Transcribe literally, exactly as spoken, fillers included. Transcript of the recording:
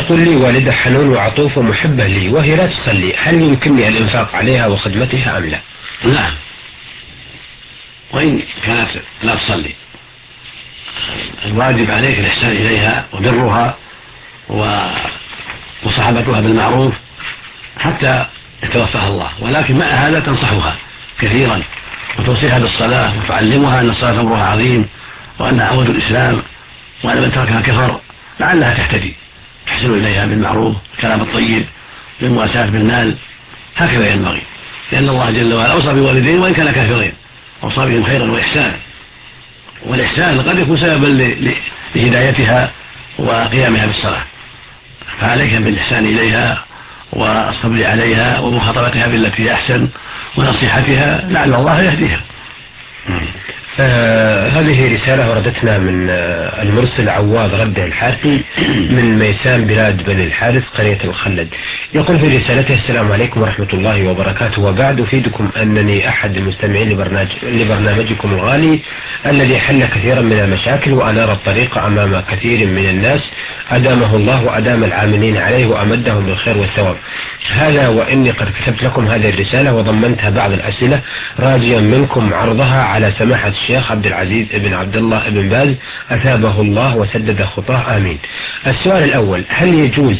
يقول لي والدة حنون وعطوف ومحبة لي وهي لا تصلي، هل يمكنني الإنفاق عليها وخدمتها أم لا؟ نعم، وإن كانت لا تصلي الواجب عليك الإحسان إليها وبرها ومصاحبتها بالمعروف حتى يتوفاها الله، ولكن مع هذا تنصحها كثيرا وتوصيها بالصلاة وتعلمها أن الصلاة أمرها عظيم وأنها عود الإسلام وأن من تركها كفر، لعلها تهتدي. تحسن إليها بالمعروف، الكلام الطيب، بالمواساة بالمال، هكذا ينبغي، لأن الله جل وعلا أوصى بوالدين وإن كان كافرين، أوصى بهم خيرا وإحسانا، والإحسان قد يكون سببا لهدايتها وقيامها بالصلاة، فعليك بالإحسان إليها والصبر عليها ومخاطبتها بالتي أحسن ونصيحتها لعل الله يهديها. آه هذه رسالة وردتنا من آه المرسل عواد رده الحارثي من ميسان بلاد بني الحارث قرية الخلد. يقول في رسالته: السلام عليكم ورحمة الله وبركاته، وبعد أفيدكم أنني أحد المستمعين لبرنامج لبرنامجكم الغالي الذي حل كثيرا من المشاكل وأنار الطريق أمام كثير من الناس، أدامه الله وأدام العاملين عليه وأمدهم بالخير والثواب. هذا وإني قد كتبت لكم هذه الرسالة وضمنتها بعض الأسئلة راجيا منكم عرضها على سماحة الشيخ عبد العزيز بن عبد الله بن باز، أثابه الله وسدد خطاه، آمين. السؤال الأول: هل يجوز